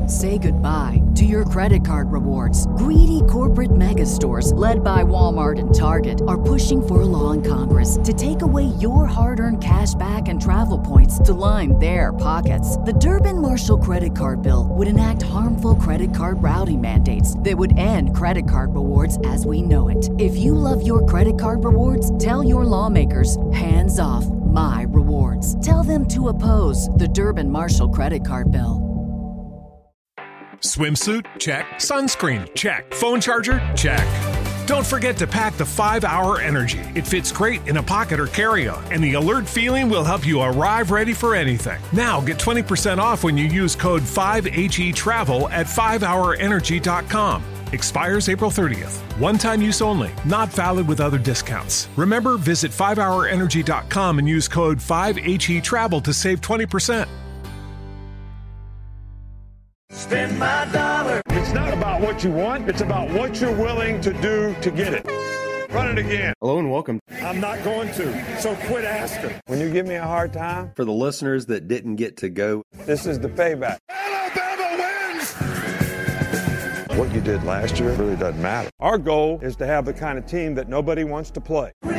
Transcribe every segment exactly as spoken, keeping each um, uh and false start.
Say goodbye to your credit card rewards. Greedy corporate mega stores, led by Walmart and Target, are pushing for a law in Congress to take away your hard-earned cash back and travel points to line their pockets. The Durbin-Marshall credit card bill would enact harmful credit card routing mandates that would end credit card rewards as we know it. If you love your credit card rewards, tell your lawmakers, hands off my rewards. Tell them to oppose the Durbin-Marshall credit card bill. Swimsuit? Check. Sunscreen? Check. Phone charger? Check. Don't forget to pack the five hour Energy. It fits great in a pocket or carry-on, and the alert feeling will help you arrive ready for anything. Now get twenty percent off when you use code five H E travel at five hour energy dot com. Expires April thirtieth. One-time use only. Not valid with other discounts. Remember, visit five hour energy dot com and use code five H E travel to save twenty percent. Spend my dollar. It's not about what you want. It's about what you're willing to do to get it. Run it again. Hello and welcome. I'm not going to, so quit asking. When you give me a hard time, For the listeners that didn't get to go, this is the payback. Alabama wins! What you did last year really doesn't matter. Our goal is to have the kind of team that nobody wants to play. All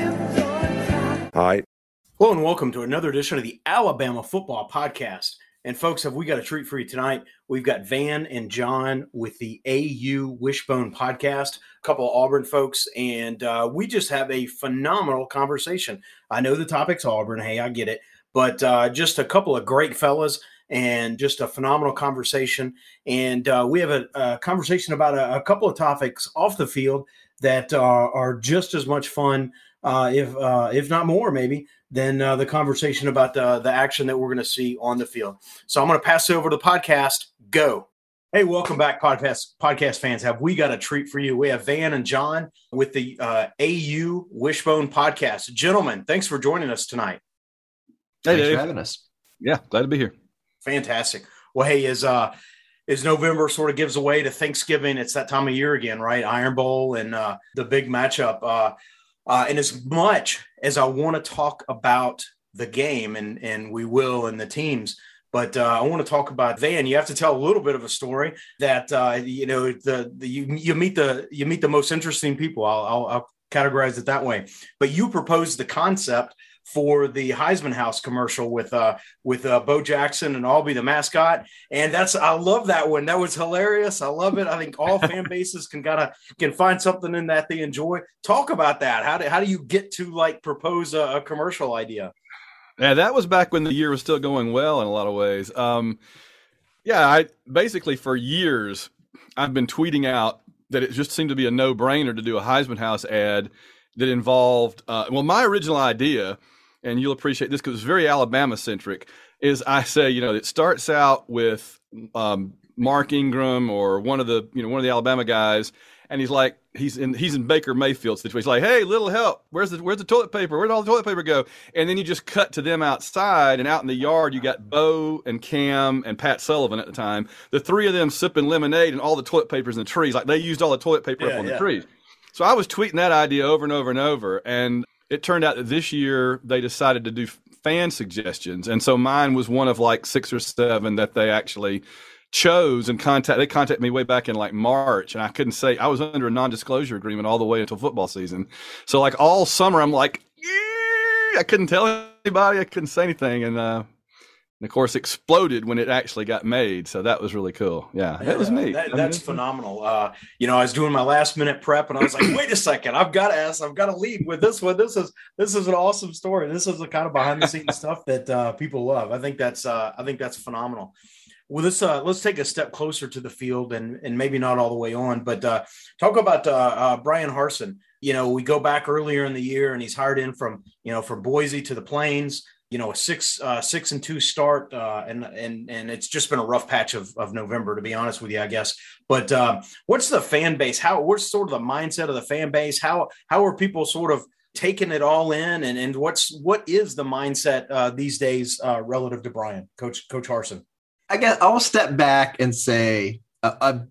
right. Hello and welcome to another edition of the Alabama Football Podcast. And folks, have we got a treat for you tonight? We've got Van and John with the A U Wishbone Podcast, a couple of Auburn folks, and uh, we just have a phenomenal conversation. I know the topic's Auburn. Hey, I get it. But uh, just a couple of great fellas and just a phenomenal conversation. And uh, we have a, a conversation about a, a couple of topics off the field that are, are just as much fun, uh, if uh, if not more, maybe, than uh, the conversation about the, the action that we're going to see on the field. So I'm going to pass it over to the podcast. Go. Hey, welcome back, podcast podcast fans. Have we got a treat for you? We have Van and John with the uh, A U Wishbone Podcast. Gentlemen, thanks for joining us tonight. Hey, thanks Dave. for having us. Yeah, glad to be here. Fantastic. Well, hey, as uh, as November sort of gives away to Thanksgiving, it's that time of year again, right? Iron Bowl and uh, the big matchup. Uh, uh, and as much as I want to talk about the game, and and we will, and the teams, but uh, I want to talk about Van. You have to tell a little bit of a story that uh, you know the, the you you meet the you meet the most interesting people. I'll, I'll, I'll categorize it that way. But you proposed the concept for the Heisman House commercial with uh with uh, Bo Jackson and Albie the mascot, and that's I love that one. That was hilarious. I love it. I think all fan bases can gotta can find something in that they enjoy. Talk about that. How do how do you get to like propose a, a commercial idea? Yeah, that was back when the year was still going well in a lot of ways. Um, yeah, I basically for years I've been tweeting out that it just seemed to be a no brainer to do a Heisman House ad that involved uh, well, my original idea. And you'll appreciate this because it's very Alabama-centric, is I say, you know, it starts out with um, Mark Ingram or one of the, you know, one of the Alabama guys, and he's like, he's in he's in Baker Mayfield's situation. He's like, hey, little help. Where's the where's the toilet paper? Where'd all the toilet paper go? And then you just cut to them outside, and out in the yard, you got Bo and Cam and Pat Sullivan at the time. The three of them sipping lemonade, and all the toilet paper's in the trees. Like they used all the toilet paper yeah, up on yeah. the trees. So I was tweeting that idea over and over and over, and it turned out that this year they decided to do fan suggestions. And so mine was one of like six or seven that they actually chose and contact. They contacted me way back in like March, and I couldn't say, I was under a non-disclosure agreement all the way until football season. So like all summer, I'm like, I couldn't tell anybody. I couldn't say anything. And, uh, and of course, exploded when it actually got made. So that was really cool. Yeah, that was neat. That, I mean, that's phenomenal. Uh, you know, I was doing my last minute prep, and I was like, "Wait a second, I've got to ask. I've got to lead with this one. This is this is an awesome story. This is the kind of behind the scenes stuff that uh, people love. I think that's uh, I think that's phenomenal." Well, this uh, let's take a step closer to the field, and and maybe not all the way on, but uh, talk about uh, uh, Bryan Harsin. You know, we go back earlier in the year, and he's hired in from you know from Boise to the Plains. You know, a six, uh, six and two start, uh, and and and it's just been a rough patch of of November, to be honest with you, I guess. But uh, what's the fan base? How what's sort of the mindset of the fan base? How how are people sort of taking it all in? And and what's what is the mindset uh, these days uh, relative to Bryan, Coach Coach Harsin? I guess I'll step back and say, uh, uh,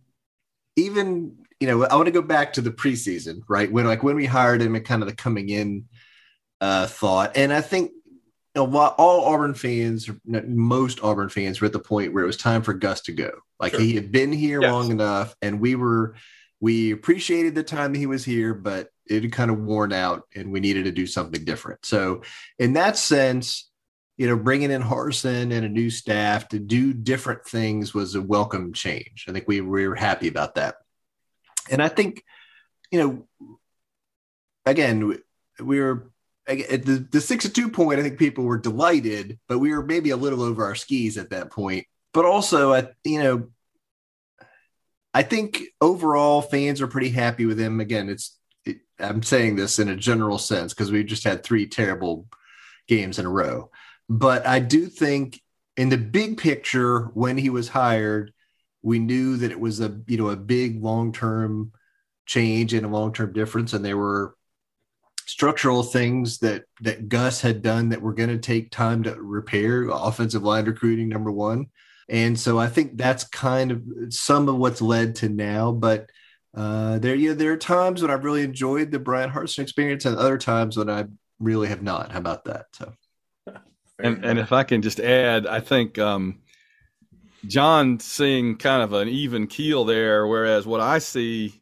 even you know, I want to go back to the preseason, right? When like when we hired him and kind of the coming in uh, thought, and I think. a lot, all Auburn fans, most Auburn fans were at the point where it was time for Gus to go. Like sure. he had been here yes. long enough, and we were, we appreciated the time that he was here, but it had kind of worn out and we needed to do something different. So in that sense, you know, bringing in Harsin and a new staff to do different things was a welcome change. I think we, we were happy about that. And I think, you know, again, we were at the, the six to two point, I think people were delighted, but we were maybe a little over our skis at that point. But also, I, you know, I think overall fans are pretty happy with him. Again, it's, it, I'm saying this in a general sense because we just had three terrible games in a row. But I do think in the big picture, when he was hired, we knew that it was a, you know, a big long-term change and a long-term difference. And there were structural things that, that Gus had done that were going to take time to repair. Offensive line recruiting, number one. And so I think that's kind of some of what's led to now. But uh, there, yeah, there are times when I've really enjoyed the Bryan Harsin experience and other times when I really have not. How about that? So. And, and if I can just add, I think um, John seeing kind of an even keel there, whereas what I see,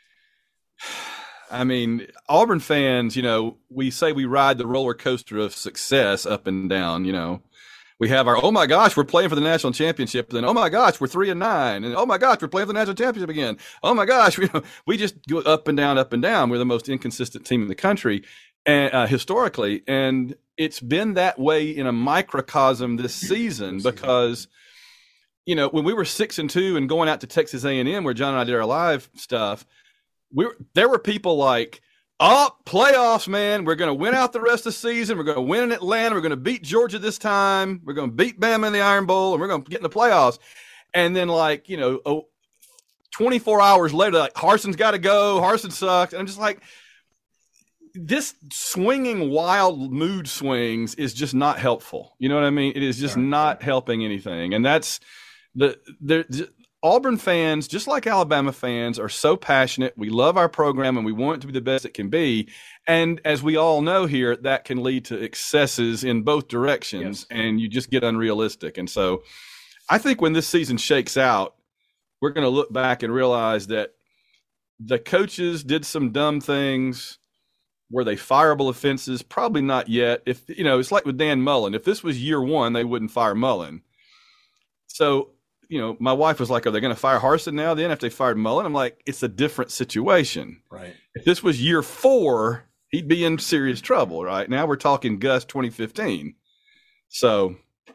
I mean, Auburn fans, you know, we say we ride the roller coaster of success up and down. You know, we have our, oh my gosh, we're playing for the national championship. Then, oh my gosh, we're three and nine. And oh my gosh, we're playing for the national championship again. Oh my gosh, we, we just go up and down, up and down. We're the most inconsistent team in the country and uh, historically. And it's been that way in a microcosm this season because, you know, when we were six and two and going out to Texas A and M where John and I did our live stuff, we were, there were people like, oh, playoffs, man. We're going to win out the rest of the season. We're going to win in Atlanta. We're going to beat Georgia this time. We're going to beat Bama in the Iron Bowl, and we're going to get in the playoffs. And then, like, you know, oh, twenty-four hours later, like, Harsin's got to go. Harsin sucks. And I'm just like, this swinging wild mood swings is just not helpful. You know what I mean? It is just right. not helping anything. And that's the, the, Auburn fans, just like Alabama fans, are so passionate. We love our program and we want it to be the best it can be. And as we all know here, that can lead to excesses in both directions yes. and you just get unrealistic. And so I think when this season shakes out, we're going to look back and realize that the coaches did some dumb things. Were they fireable offenses? Probably not yet. If, you know, it's like with Dan Mullen. If this was year one, they wouldn't fire Mullen. So, you know, my wife was like, are they going to fire Harsin now then if they fired Mullen? I'm like, it's a different situation. Right. If this was year four, he'd be in serious trouble, right? Now we're talking Gus twenty fifteen. So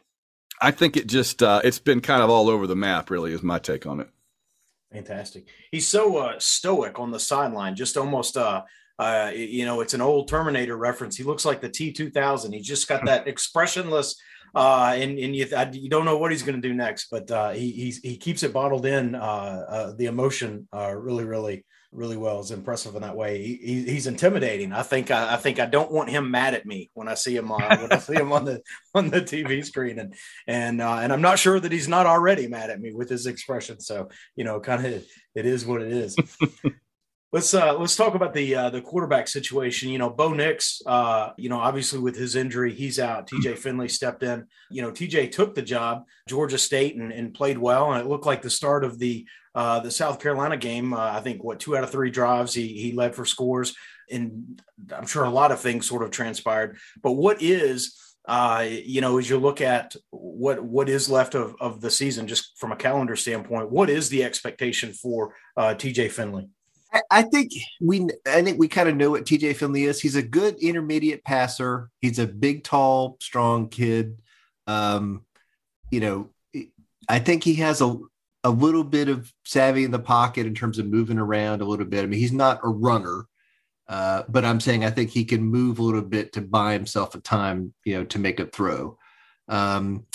I think it just, uh, it's been kind of all over the map, really, is my take on it. Fantastic. He's so uh, stoic on the sideline, just almost, uh, uh, you know, it's an old Terminator reference. He looks like the T two thousand. He's just got that expressionless, uh, and, and you, I, you don't know what he's going to do next, but uh, he he's, he keeps it bottled in, uh, uh, the emotion uh, really, really, really well. Is impressive in that way. He, he, he's intimidating. I think I, I think I don't want him mad at me when I see him on when I see him on the on the T V screen, and and uh, and I'm not sure that he's not already mad at me with his expression. So you know, kind of it is what it is. Let's uh, let's talk about the uh, the quarterback situation. You know, Bo Nix. Uh, you know, obviously with his injury, he's out. T J Finley stepped in. You know, T J took the job, Georgia State, and, and played well. And it looked like the start of the uh, the South Carolina game. Uh, I think what two out of three drives he he led for scores, and I'm sure a lot of things sort of transpired. But what is uh, you know, as you look at what what is left of of the season, just from a calendar standpoint, what is the expectation for uh, T J Finley? I think we, I think we kind of know what T J Finley is. He's a good intermediate passer. He's a big, tall, strong kid. Um, you know, I think he has a, a little bit of savvy in the pocket in terms of moving around a little bit. I mean, he's not a runner, uh, but I'm saying I think he can move a little bit to buy himself a time, you know, to make a throw. Um,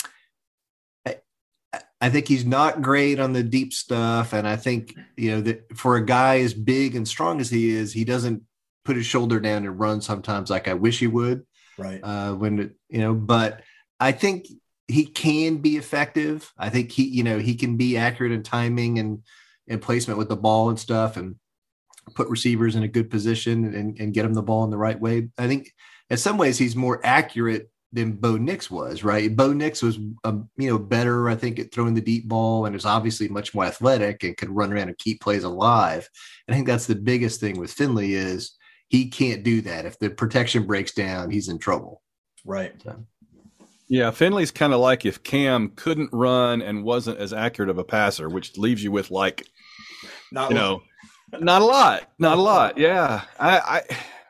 I think he's not great on the deep stuff. And I think, you know, that for a guy as big and strong as he is, he doesn't put his shoulder down and run sometimes like I wish he would. Right. Uh, when, you know, but I think he can be effective. I think he, you know, he can be accurate in timing and, and placement with the ball and stuff and put receivers in a good position and, and get them the ball in the right way. I think in some ways he's more accurate than Bo Nix was, right? Bo Nix was, um, you know, better, I think, at throwing the deep ball, and is obviously much more athletic and can run around and keep plays alive. And I think that's the biggest thing with Finley is he can't do that. If the protection breaks down, he's in trouble. Right. So. Yeah, Finley's kind of like if Cam couldn't run and wasn't as accurate of a passer, which leaves you with like, not you know, not a lot, not a lot. Yeah, I, I,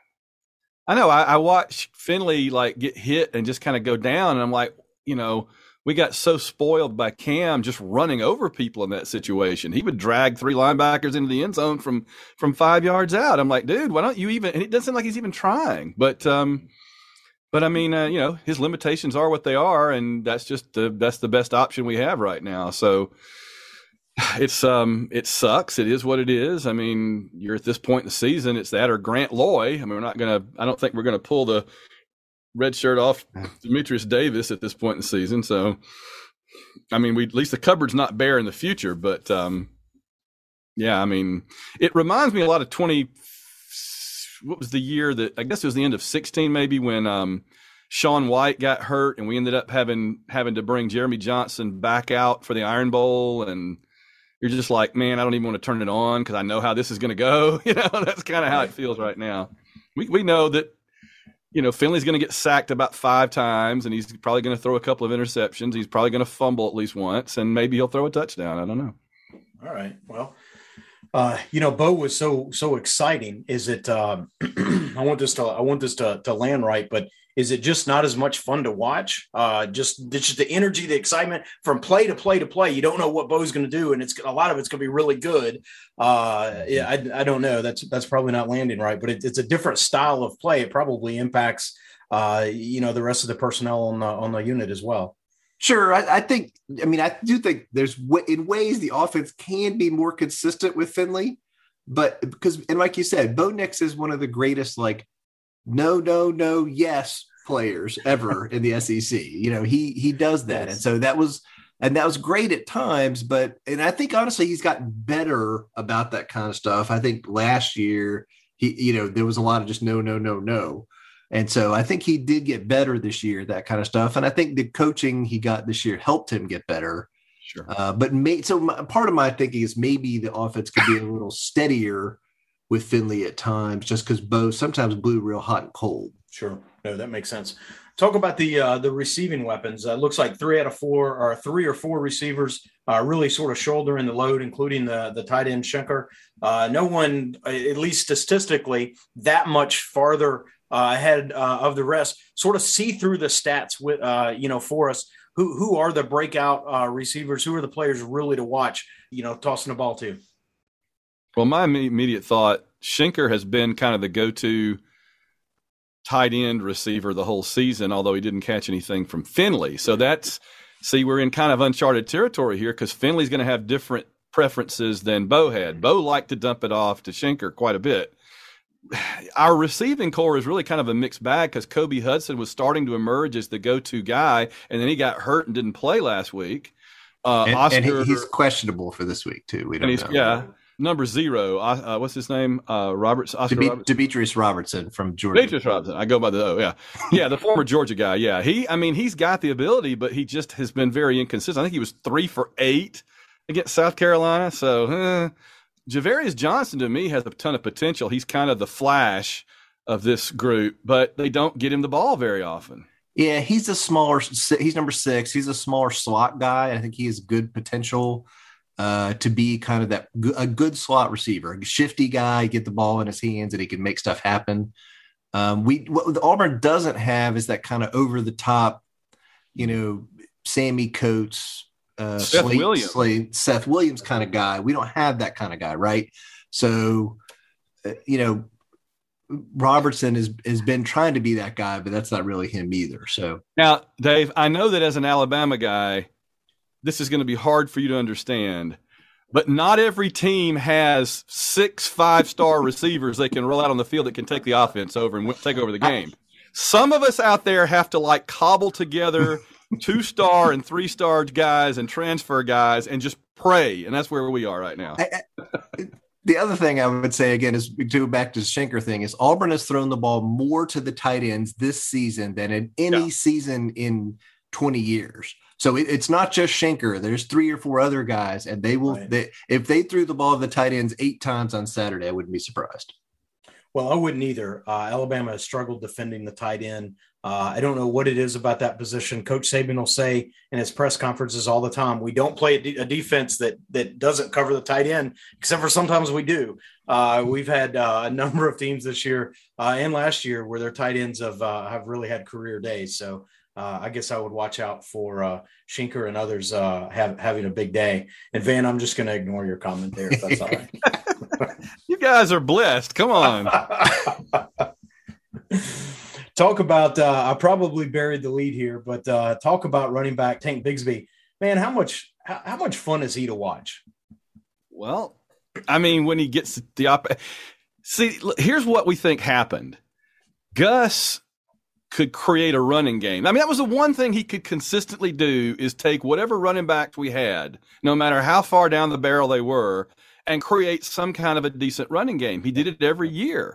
I know. I, I watch Finley like get hit and just kind of go down, and I'm like, you know, we got so spoiled by Cam just running over people in that situation. He would drag three linebackers into the end zone from from five yards out. I'm like, dude, why don't you even? And it doesn't seem like he's even trying, but. um But I mean, uh, you know, his limitations are what they are, and that's just the that's the best option we have right now. So it's um it sucks. It is what it is. I mean, you're at this point in the season. It's that or Grant Loy. I mean, we're not gonna. I don't think we're gonna pull the red shirt off Demetrius Davis at this point in the season. So, I mean, we at least the cupboard's not bare in the future. But um, yeah, I mean, it reminds me a lot of twenty. What was the year that I guess it was the end of sixteen, maybe when um, Sean White got hurt and we ended up having having to bring Jeremy Johnson back out for the Iron Bowl, and you're just like, man, I don't even want to turn it on because I know how this is going to go. You know, that's kind of how it feels right now. We we know that you know Finley's going to get sacked about five times, and he's probably going to throw a couple of interceptions. He's probably going to fumble at least once, and maybe he'll throw a touchdown. I don't know. All right, well. Uh, you know, Bo was so so exciting. Is it? Uh, I want this to I want this to, to land right, but is it just not as much fun to watch? Uh, just just the energy, the excitement from play to play to play. You don't know what Bo's going to do, and it's a lot of it's going to be really good. Uh, yeah, I, I don't know. That's that's probably not landing right, but it, it's a different style of play. It probably impacts uh, you know the rest of the personnel on the on the unit as well. Sure. I, I think, I mean, I do think there's w- in ways the offense can be more consistent with Finley, but because, and like you said, Bo Nix is one of the greatest, like, no, no, no, yes players ever in the S E C. You know, he, he does that. Yes. And so that was, and that was great at times, but, and I think honestly, he's gotten better about that kind of stuff. I think last year he, you know, there was a lot of just no, no, no, no. And so I think he did get better this year, that kind of stuff. And I think the coaching he got this year helped him get better. Sure. Uh, but may, so my, part of my thinking is maybe the offense could be a little steadier with Finley at times, just because Bo sometimes blew real hot and cold. Sure. No, that makes sense. Talk about the uh, the receiving weapons. Uh, looks like three out of four or three or four receivers uh, really sort of shouldering the load, including the, the tight end Schenker. Uh, no one, at least statistically, that much farther Uh, ahead uh, of the rest, sort of see through the stats with uh, you know for us. Who who are the breakout uh, receivers? Who are the players really to watch? You know, tossing the ball to. Well, my immediate thought: Schenker has been kind of the go-to tight end receiver the whole season, although he didn't catch anything from Finley. So that's see, we're in kind of uncharted territory here because Finley's going to have different preferences than Bo had. Bo liked to dump it off to Schenker quite a bit. Our receiving core is really kind of a mixed bag because Kobe Hudson was starting to emerge as the go-to guy, and then he got hurt and didn't play last week. Uh, and, Oscar, and he, he's questionable for this week too. We don't know. Yeah, number zero. Uh, what's his name? Uh, Roberts. Oscar Deb- Roberts? Demetrius Robertson from Georgia. Demetrius Robertson. I go by the oh yeah, yeah, the former Georgia guy. Yeah, he. I mean, he's got the ability, but he just has been very inconsistent. I think he was three for eight against South Carolina. So. Eh. Javarius Johnson, to me, has a ton of potential. He's kind of the flash of this group, but they don't get him the ball very often. Yeah, he's a smaller – he's number six. He's a smaller slot guy. I think he has good potential uh, to be kind of that a good slot receiver, a shifty guy, get the ball in his hands, and he can make stuff happen. Um, we What the Auburn doesn't have is that kind of over-the-top, you know, Sammy Coates – Uh, Seth Slate, Williams, Slate, Seth Williams kind of guy. We don't have that kind of guy, right? So, uh, you know, Robertson has has been trying to be that guy, but that's not really him either. So now, Dave, I know that as an Alabama guy, this is going to be hard for you to understand, but not every team has six five-star receivers they can roll out on the field that can take the offense over and take over the game. Some of us out there have to like cobble together two-star and three-star guys and transfer guys and just pray, and that's where we are right now. I, I, the other thing I would say again is to go back to the Schenker thing is Auburn has thrown the ball more to the tight ends this season than in any yeah. season in twenty years. So it, it's not just Schenker. There's three or four other guys, and they will. Right. They, if they threw the ball to the tight ends eight times on Saturday, I wouldn't be surprised. Well, I wouldn't either. Uh, Alabama has struggled defending the tight end. Uh, I don't know what it is about that position. Coach Saban will say in his press conferences all the time, we don't play a, de- a defense that that doesn't cover the tight end, except for sometimes we do. Uh, we've had uh, a number of teams this year uh, and last year where their tight ends have, uh, have really had career days. So uh, I guess I would watch out for uh, Schenker and others uh, have, having a big day. And Van, I'm just going to ignore your comment there, if that's all right. You guys are blessed. Come on. Talk about, uh, I probably buried the lead here, but uh, talk about running back Tank Bigsby. Man, how much how, how much fun is he to watch? Well, I mean, when he gets the op- – see, here's what we think happened. Gus could create a running game. I mean, that was the one thing he could consistently do is take whatever running backs we had, no matter how far down the barrel they were, and create some kind of a decent running game. He did it every year.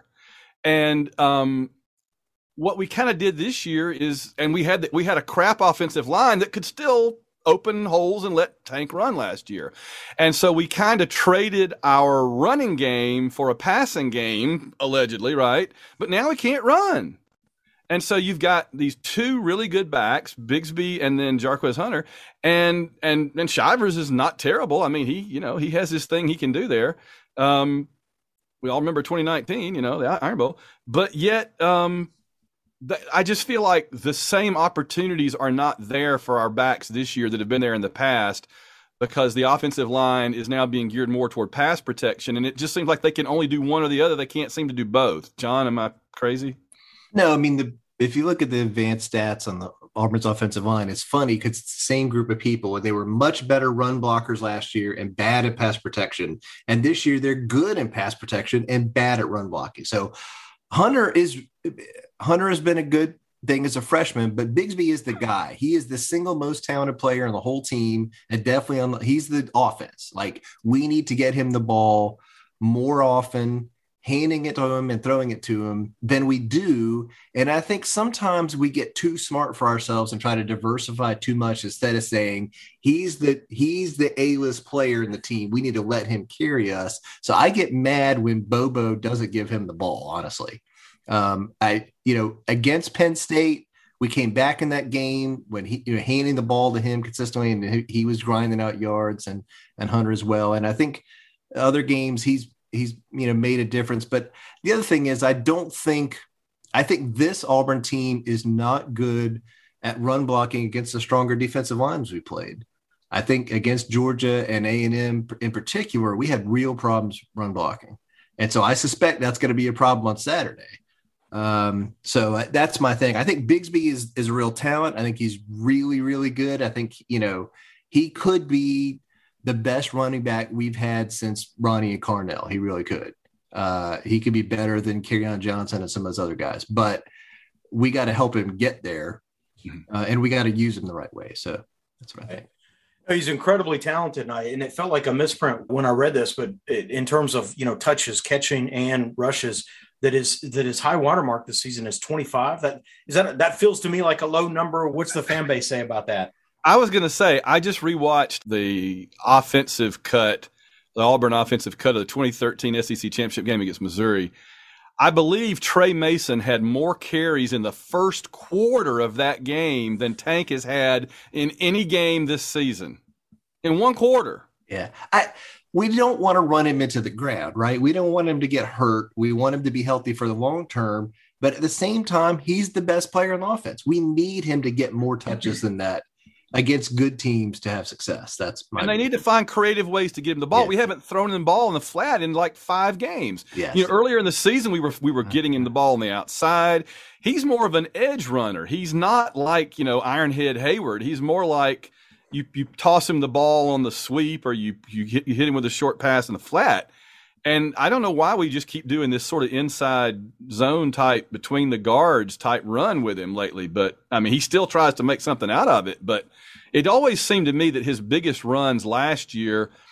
And um, what we kind of did this year is, and we had we had a crap offensive line that could still open holes and let Tank run last year. And so we kind of traded our running game for a passing game, allegedly, right? But now we can't run. And so you've got these two really good backs, Bigsby and then Jarquez Hunter, and and and Shivers is not terrible. I mean, he you know he has this thing he can do there. Um, we all remember twenty nineteen, you know, the Iron Bowl, but yet um, th- I just feel like the same opportunities are not there for our backs this year that have been there in the past, because the offensive line is now being geared more toward pass protection, and it just seems like they can only do one or the other. They can't seem to do both. John, am I crazy? No, I mean, the, if you look at the advanced stats on the Auburn's offensive line, it's funny because it's the same group of people, and they were much better run blockers last year and bad at pass protection. And this year they're good in pass protection and bad at run blocking. So Hunter is Hunter has been a good thing as a freshman, but Bigsby is the guy. He is the single most talented player on the whole team, and definitely on the, he's the offense. Like, we need to get him the ball more often, handing it to him and throwing it to him than we do. And I think sometimes we get too smart for ourselves and try to diversify too much instead of saying he's the he's the A-list player in the team. We need to let him carry us. So I get mad when Bobo doesn't give him the ball, honestly. Um, I, you know, against Penn State, we came back in that game when he, you know, handing the ball to him consistently, and he, he was grinding out yards, and and Hunter as well. And I think other games he's he's you know made a difference. But the other thing is, I don't think I think this Auburn team is not good at run blocking against the stronger defensive lines we played. I think against Georgia and A and M in particular, we had real problems run blocking, and so I suspect that's going to be a problem on Saturday. Um, so that's my thing. I think Bigsby is, is a real talent. I think he's really, really good. I think, you know, he could be the best running back we've had since Ronnie and Carnell. He really could. Uh, he could be better than Kerryon Johnson and some of those other guys, but we got to help him get there, uh, and we got to use him the right way. So that's what I think. He's incredibly talented, and, I, and it felt like a misprint when I read this, but it, in terms of, you know, touches, catching, and rushes, that is that his high watermark this season is twenty-five. That is that that feels to me like a low number. What's the fan base say about that? I was going to say, I just rewatched the offensive cut, the Auburn offensive cut of the twenty thirteen S E C championship game against Missouri. I believe Trey Mason had more carries in the first quarter of that game than Tank has had in any game this season. In one quarter. Yeah. I we don't want to run him into the ground, right? We don't want him to get hurt. We want him to be healthy for the long term. But at the same time, he's the best player in the offense. We need him to get more touches than that against good teams to have success. That's my and they opinion. Need to find creative ways to get him the ball. Yeah. We haven't thrown him the ball in the flat in like five games. Yes. You know, earlier in the season, we were we were getting him the ball on the outside. He's more of an edge runner. He's not like, you know, Ironhead Hayward. He's more like you you toss him the ball on the sweep, or you you hit, you hit him with a short pass in the flat. And I don't know why we just keep doing this sort of inside zone type, between the guards type run with him lately. But I mean, he still tries to make something out of it. But it always seemed to me that his biggest runs last year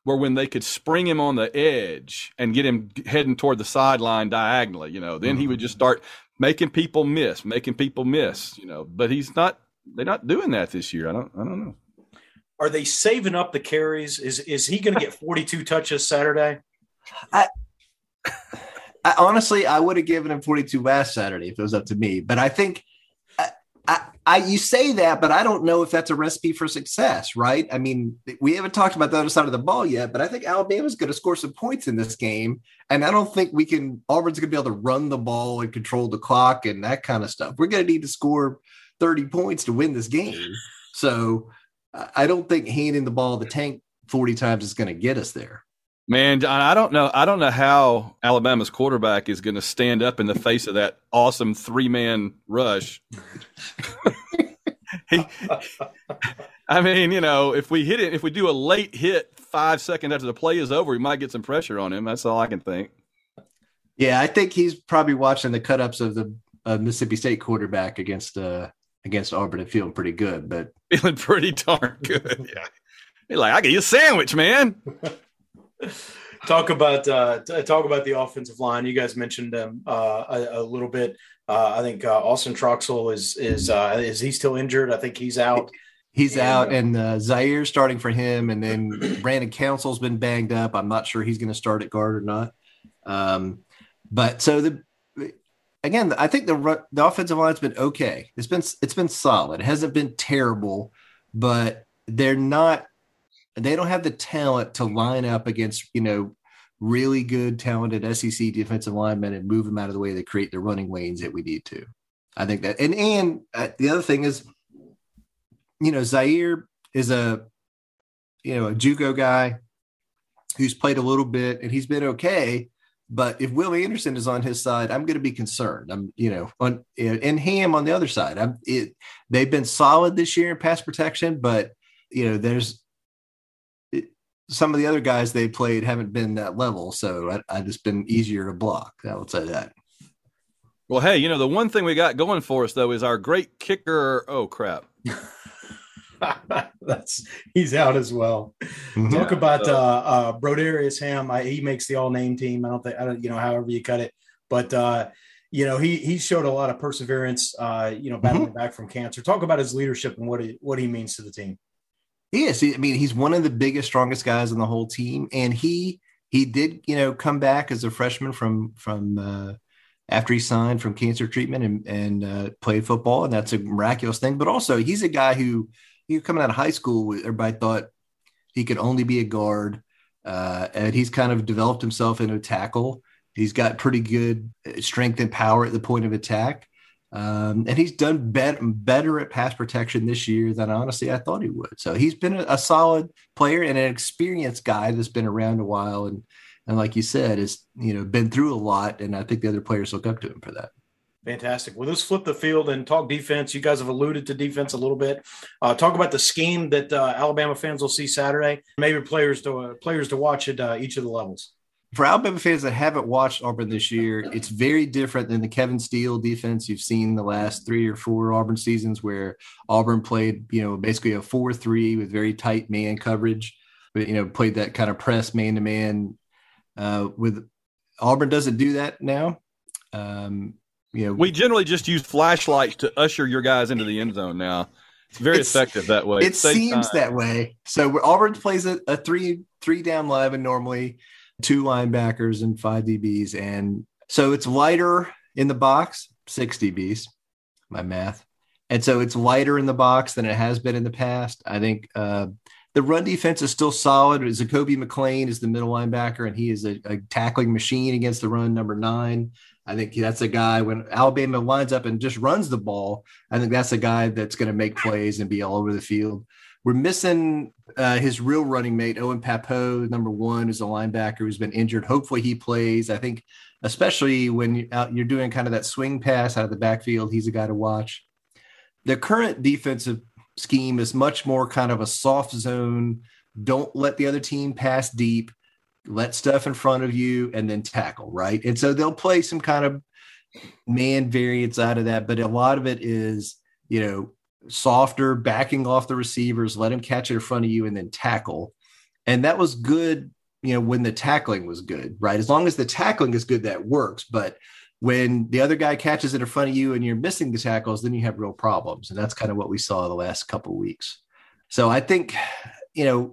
were when they could spring him on the edge and get him heading toward the sideline diagonally. You know, then he would just start making people miss, making people miss. You know, but he's not. They're not doing that this year. I don't. I don't know. Are they saving up the carries? Is is he going to get forty-two touches Saturday? I, I honestly, I would have given him forty-two last Saturday if it was up to me. But I think, I, I, I, you say that, but I don't know if that's a recipe for success, right? I mean, we haven't talked about the other side of the ball yet, but I think Alabama's going to score some points in this game, and I don't think we can. Auburn's going to be able to run the ball and control the clock and that kind of stuff. We're going to need to score thirty points to win this game. So I don't think handing the ball to the tank forty times is going to get us there. Man, I don't know. I don't know how Alabama's quarterback is going to stand up in the face of that awesome three-man rush. he, I mean, you know, if we hit it, if we do a late hit five seconds after the play is over, we might get some pressure on him. That's all I can think. Yeah, I think he's probably watching the cut-ups of the uh, Mississippi State quarterback against uh, against Auburn and feeling pretty good. But feeling pretty darn good. Yeah, he's like, I get you a sandwich, man. Talk about uh, talk about the offensive line. You guys mentioned them uh, a, a little bit. Uh, I think uh, Austin Troxell is is uh, is he still injured? I think he's out. He's and, out, uh, and uh, Zaire starting for him, and then Brandon Council's been banged up. I'm not sure he's going to start at guard or not. Um, but so the again, I think the the offensive line's been okay. It's been it's been solid. It hasn't been terrible, but they're not. They don't have the talent to line up against, you know, really good, talented S E C defensive linemen and move them out of the way to create the running lanes that we need to. I think that, and and uh, the other thing is, you know, Zaire is a, you know, a JUCO guy who's played a little bit and he's been okay. But if Will Anderson is on his side, I'm going to be concerned. I'm, you know, on and Ham on the other side. I'm. It, they've been solid this year in pass protection, but you know, there's. Some of the other guys they played haven't been that level, so I, I just been easier to block. I would say that. Well, hey, you know, the one thing we got going for us, though, is our great kicker. Oh, crap. That's he's out as well. Mm-hmm. Talk about uh, uh, Broderius Ham. I, he makes the all-name team. I don't think I don't, you know, however you cut it, but uh, you know, he he showed a lot of perseverance. Uh, you know, battling mm-hmm. back from cancer. Talk about his leadership and what he what he means to the team. He is. I mean, he's one of the biggest, strongest guys on the whole team, and he he did, you know, come back as a freshman from from uh, after he signed from cancer treatment and and uh, played football, and that's a miraculous thing. But also, he's a guy who, he coming out of high school, everybody thought he could only be a guard, uh, and he's kind of developed himself into a tackle. He's got pretty good strength and power at the point of attack. Um, and he's done bet- better at pass protection this year than honestly I thought he would. So he's been a, a solid player and an experienced guy that's been around a while. And, and like you said, has, you know, been through a lot. And I think the other players look up to him for that. Fantastic. Well, let's flip the field and talk defense. You guys have alluded to defense a little bit. Uh, talk about the scheme that uh, Alabama fans will see Saturday. Maybe players to uh, players to watch at uh, each of the levels. For Alabama fans that haven't watched Auburn this year, it's very different than the Kevin Steele defense you've seen the last three or four Auburn seasons, where Auburn played, you know, basically a four three with very tight man coverage, but, you know, played that kind of press man-to-man. Uh, with Auburn doesn't do that now. Um, you know, we generally just use flashlights to usher your guys into the end zone now. It's very it's, effective that way. It seems time. that way. So Auburn plays a, a three three down lineman normally, two linebackers and five D Bs. And so it's lighter in the box, six D Bs, my math. And so it's lighter in the box than it has been in the past. I think uh, the run defense is still solid. Zacoby McClain is the middle linebacker, and he is a, a tackling machine against the run, number nine. I think that's a guy, when Alabama lines up and just runs the ball, I think that's a guy that's going to make plays and be all over the field. We're missing uh, his real running mate, Owen Pappoe, number one, is a linebacker who's been injured. Hopefully he plays. I think especially when you're, out, you're doing kind of that swing pass out of the backfield, he's a guy to watch. The current defensive scheme is much more kind of a soft zone. Don't let the other team pass deep. Let stuff in front of you and then tackle, right? And so they'll play some kind of man variants out of that, but a lot of it is, you know, softer, backing off the receivers, let them catch it in front of you and then tackle. And that was good, you know, when the tackling was good, right? As long as the tackling is good, that works. But when the other guy catches it in front of you and you're missing the tackles, then you have real problems. And that's kind of what we saw the last couple of weeks. So I think, you know,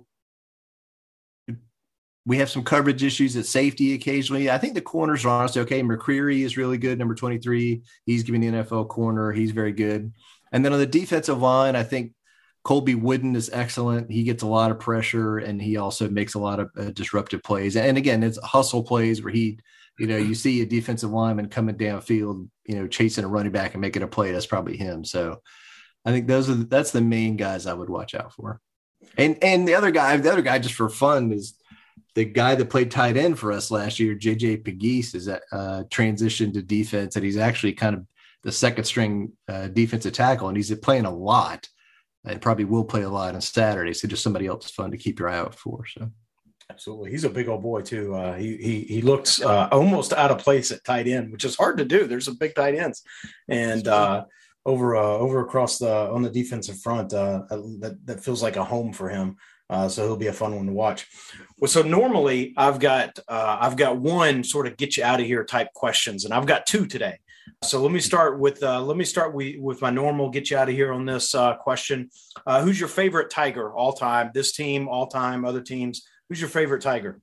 we have some coverage issues at safety occasionally. I think the corners are honestly okay. McCreary is really good, number twenty-three. He's giving the N F L corner. He's very good. And then on the defensive line, I think Colby Wooden is excellent. He gets a lot of pressure, and he also makes a lot of uh, disruptive plays. And again, it's hustle plays where he, you know, you see a defensive lineman coming downfield, you know, chasing a running back and making a play. That's probably him. So I think those are the, that's the main guys I would watch out for. And and the other guy, the other guy just for fun is the guy that played tight end for us last year, J J Pegues, is that uh, transitioned to defense, and he's actually kind of the second string uh, defensive tackle, and he's playing a lot and probably will play a lot on Saturday. So just somebody else fun to keep your eye out for. So. Absolutely. He's a big old boy too. Uh, he, he, he looks uh, almost out of place at tight end, which is hard to do. There's some big tight ends and uh, over, uh, over across the, on the defensive front uh, that, that feels like a home for him. Uh, so he'll be a fun one to watch. Well, so normally I've got, uh, I've got one sort of get you out of here type questions, and I've got two today. So let me start with, uh, let me start with, with my normal get you out of here on this uh, question. Uh, who's your favorite Tiger all time? This team, all time, other teams? Who's your favorite Tiger?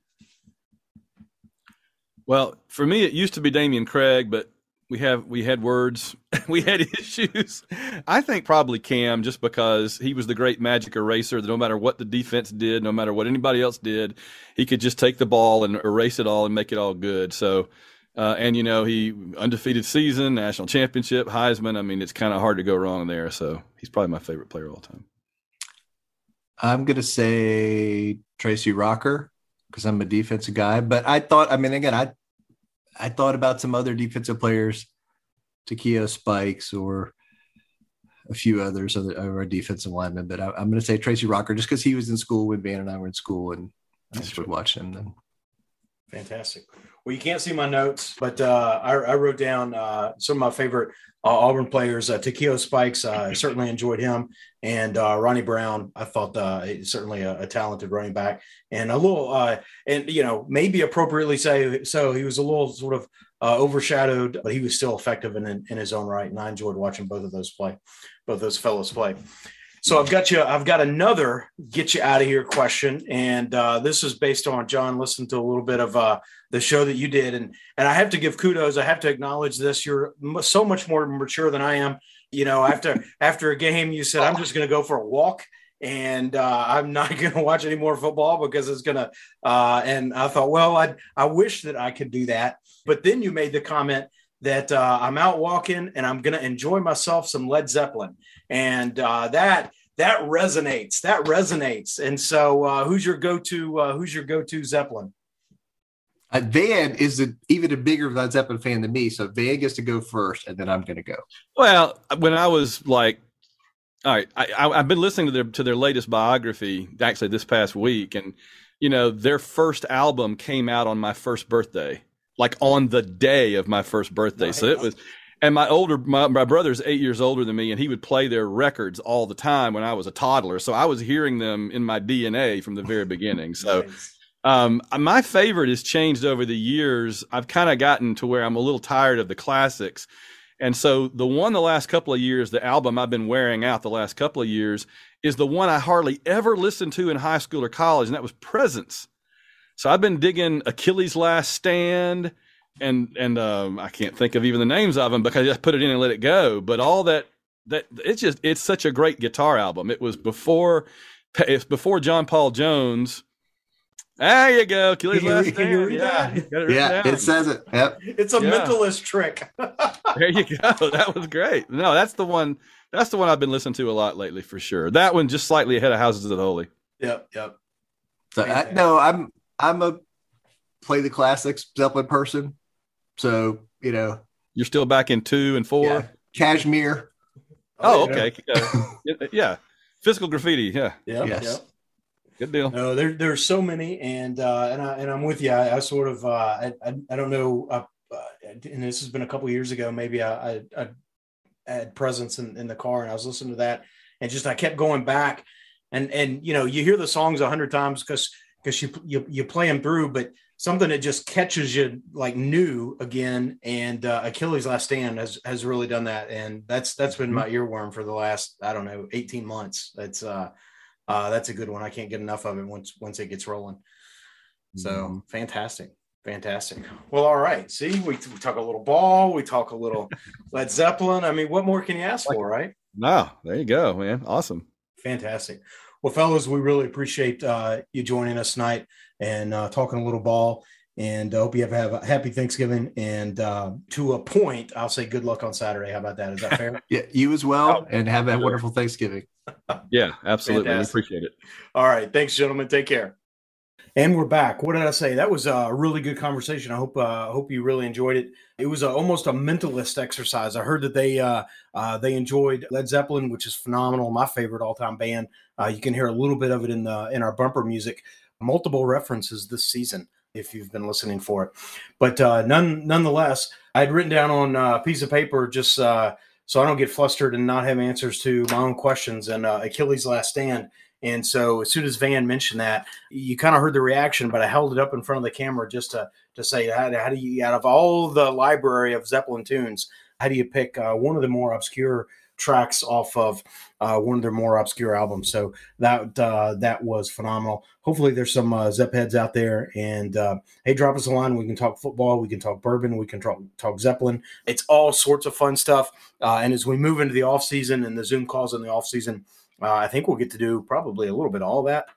Well, for me, it used to be Damian Craig, but we have we had words, we had issues. I think probably Cam, just because he was the great magic eraser that no matter what the defense did, no matter what anybody else did, he could just take the ball and erase it all and make it all good. So, uh, and, you know, he undefeated season, national championship, Heisman. I mean, it's kind of hard to go wrong there. So he's probably my favorite player of all time. I'm going to say Tracy Rocker because I'm a defensive guy. But I thought, I mean, again, I I thought about some other defensive players, Takeo Spikes or a few others, other or a defensive lineman. But I, I'm going to say Tracy Rocker just because he was in school when Van and I were in school, and I just would watch him then. Fantastic. Well, you can't see my notes, but uh, I, I wrote down uh, some of my favorite uh, Auburn players. Uh, Takeo Spikes, uh, I certainly enjoyed him. And uh, Ronnie Brown, I thought uh, certainly a, a talented running back. And a little, uh, and, you know, maybe appropriately say so, he was a little sort of uh, overshadowed, but he was still effective in, in his own right. And I enjoyed watching both of those play, both those fellows play. So I've got you, I've got another get you out of here question. And uh, this is based on John listened to a little bit of uh, the show that you did. And, and I have to give kudos. I have to acknowledge this. You're so much more mature than I am. You know, after, after a game, you said, I'm just going to go for a walk and uh, I'm not going to watch any more football because it's going to, uh, and I thought, well, I, I wish that I could do that. But then you made the comment that uh, I'm out walking and I'm going to enjoy myself some Led Zeppelin. And uh, that, that resonates, that resonates. And so uh, who's your go-to, uh, who's your go-to Zeppelin? Uh, Van is a, even a bigger Led Zeppelin fan than me. So Van gets to go first and then I'm going to go. Well, when I was like, all right, I, I, I've been listening to their, to their latest biography, actually this past week. And, you know, their first album came out on my first birthday, like on the day of my first birthday. Nice. So it was, and my older, my, my brother's eight years older than me, and he would play their records all the time when I was a toddler. So I was hearing them in my D N A from the very beginning. So nice. um, my favorite has changed over the years. I've kind of gotten to where I'm a little tired of the classics. And so the one the last couple of years, the album I've been wearing out the last couple of years is the one I hardly ever listened to in high school or college, and that was Presence. So I've been digging Achilles' Last Stand, and and um, I can't think of even the names of them because I just put it in and let it go. But all that that it's just it's such a great guitar album. It was before it's before John Paul Jones. There you go, Achilles' Last Stand. Yeah, it yeah, down. It says it. Yep, it's a yeah. mentalist trick. There you go. That was great. No, that's the one. That's the one I've been listening to a lot lately for sure. That one just slightly ahead of Houses of the Holy. Yep, yep. So I, no, I'm I'm a play the classics Zeppelin person. So, you know. You're still back in two and four? Yeah. Kashmir. Oh, okay. Uh, yeah. Physical Graffiti. Yeah. Yeah. Yes. Yep. Good deal. No, there there's so many, and uh, and I and I'm with you. I, I sort of uh, I, I I don't know, uh, and this has been a couple of years ago. Maybe I, I, I had Presence in, in the car, and I was listening to that, and just I kept going back, and and you know you hear the songs a hundred times because because you, you you play them through, but something that just catches you like new again. And uh, Achilles Last Stand has has really done that, and that's that's been my earworm for the last I don't know eighteen months. That's uh, uh that's a good one. I can't get enough of it once once it gets rolling. So mm-hmm. fantastic. Fantastic. Well, all right. See, we, we talk a little ball. We talk a little Led Zeppelin. I mean, what more can you ask for, right? No, there you go, man. Awesome. Fantastic. Well, fellas, we really appreciate uh, you joining us tonight and uh, talking a little ball. And I hope you have, have a happy Thanksgiving. And uh, to a point, I'll say good luck on Saturday. How about that? Is that fair? Yeah, you as well. And have a wonderful Thanksgiving. Yeah, absolutely. We appreciate it. All right. Thanks, gentlemen. Take care. And we're back. What did I say? That was a really good conversation. I hope uh, hope you really enjoyed it. It was a, almost a mentalist exercise. I heard that they uh, uh, they enjoyed Led Zeppelin, which is phenomenal. My favorite all time band. Uh, you can hear a little bit of it in the in our bumper music. Multiple references this season if you've been listening for it. But uh, none nonetheless, I had written down on a piece of paper just uh, so I don't get flustered and not have answers to my own questions. And uh, Achilles Last Stand. And so as soon as Van mentioned that, you kind of heard the reaction, but I held it up in front of the camera just to to say, how, how do you, out of all the library of Zeppelin tunes, how do you pick uh, one of the more obscure tracks off of uh, one of their more obscure albums? So that uh, that was phenomenal. Hopefully there's some uh, Zepp heads out there. And uh, hey, drop us a line. We can talk football. We can talk bourbon. We can talk, talk Zeppelin. It's all sorts of fun stuff. Uh, and as we move into the off season and the Zoom calls in the off season, Uh, I think we'll get to do probably a little bit of all that.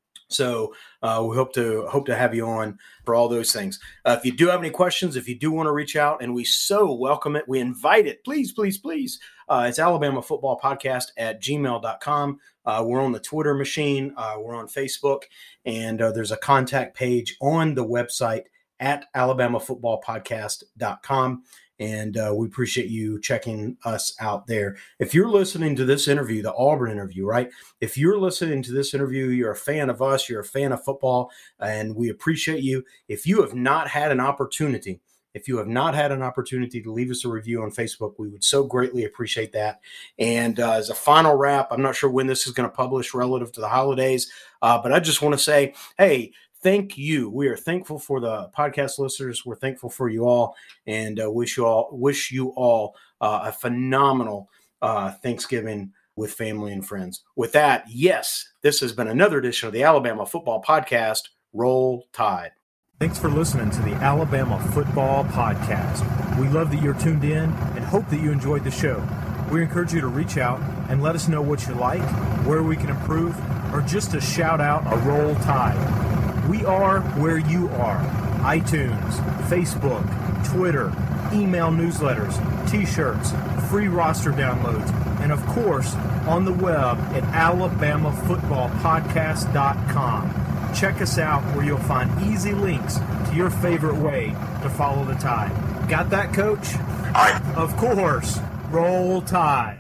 So uh, we hope to hope to have you on for all those things. Uh, if you do have any questions, if you do want to reach out, and we so welcome it, we invite it. Please, please, please. Uh, it's Alabama Football Podcast at gmail dot com. Uh, we're on the Twitter machine. Uh, we're on Facebook. And uh, there's a contact page on the website at alabama football podcast dot com. And uh, we appreciate you checking us out there. If you're listening to this interview, the Auburn interview, right? If you're listening to this interview, you're a fan of us, you're a fan of football, and we appreciate you. If you have not had an opportunity, if you have not had an opportunity to leave us a review on Facebook, we would so greatly appreciate that. And uh, as a final wrap, I'm not sure when this is going to publish relative to the holidays, uh, but I just want to say, hey, thank you. We are thankful for the podcast listeners. We're thankful for you all, and uh, wish you all wish you all uh, a phenomenal uh, Thanksgiving with family and friends. With that, yes, this has been another edition of the Alabama Football Podcast. Roll Tide. Thanks for listening to the Alabama Football Podcast. We love that you're tuned in and hope that you enjoyed the show. We encourage you to reach out and let us know what you like, where we can improve, or just to shout out a Roll Tide. We are where you are. iTunes, Facebook, Twitter, email newsletters, t-shirts, free roster downloads, and of course, on the web at alabama football podcast dot com. Check us out where you'll find easy links to your favorite way to follow the Tide. Got that, Coach? Aye. Of course. Roll Tide.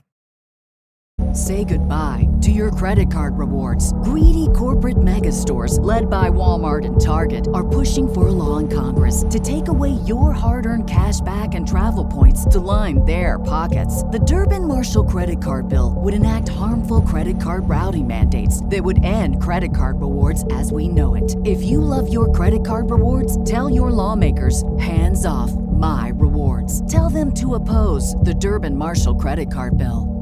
Say goodbye to your credit card rewards. Greedy corporate mega stores, led by Walmart and Target, are pushing for a law in Congress to take away your hard-earned cash back and travel points to line their pockets. The Durbin-Marshall credit card bill would enact harmful credit card routing mandates that would end credit card rewards as we know it. If you love your credit card rewards, tell your lawmakers, hands off my rewards. Tell them to oppose the Durbin-Marshall credit card bill.